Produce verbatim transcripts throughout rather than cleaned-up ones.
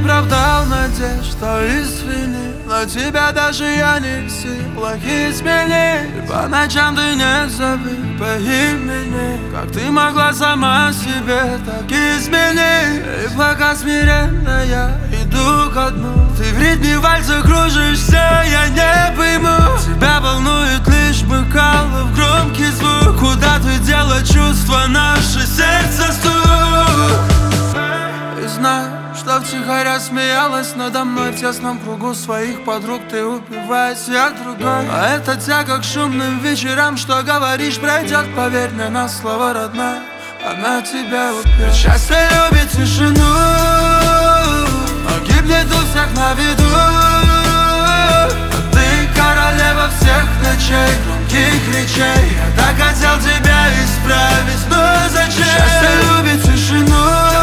оправдал надежд, то извини, но тебя даже я не в силах изменить. По ночам ты не зови по имени, как ты могла сама себе так изменить. И пока смиренно я иду ко дну, ты в ритме вальса кружишься, я не пойму. Тебя волнует лишь бокалов громкий звук. Куда ты дела чувства, наше сердце стук? И знаю, что втихаря смеялась надо мной в тесном кругу своих подруг. Ты упиваясь, я другой. А это тяга к шумным вечерам, что говоришь, пройдет, поверь мне на слово, родная. Она тебя убьет. Счастье любит тишину, но гибнет у всех на виду. А ты королева всех ночей, громких речей. Я так хотел тебя исправить, но зачем? Счастье любит тишину,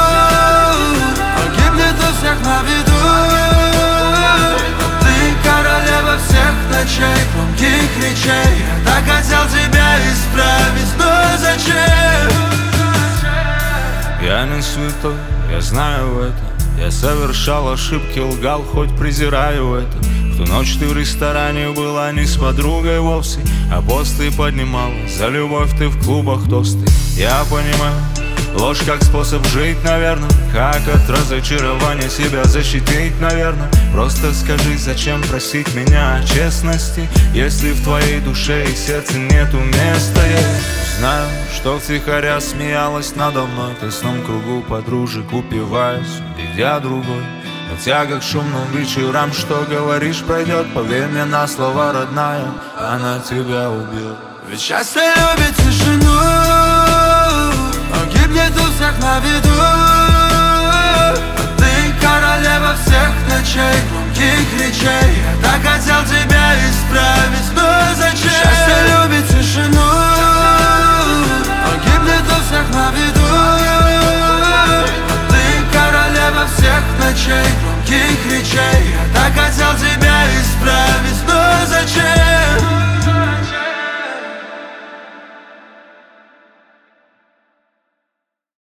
на виду. Ты королева всех ночей, громких речей. Я так хотел тебя исправить, но зачем? Я не святой, я знаю это. Я совершал ошибки, лгал, хоть презираю это. В ту ночь ты в ресторане была не с подругой вовсе, а посты поднимала за любовь ты в клубах тосты. Я понимаю, ложь как способ жить, наверное. Как от разочарования себя защитить, наверное. Просто скажи, зачем просить меня о честности, если в твоей душе и сердце нету места. Я знаю, что втихаря смеялась надо мной в тесном кругу подружек, упиваясь, ведь я другой. Но тяга к шумным вечерам, что говоришь, пройдет, поверь мне на слово, родная. Она тебя убьет. Ведь счастье любит тишину, но гибнет у всех на виду. А ты королева всех ночей, громких речей. Я так хотел тебя исправить, но зачем? Счастье любит тишину, но гибнет у всех на виду. А ты королева всех ночей, громких речей. Я так хотел тебя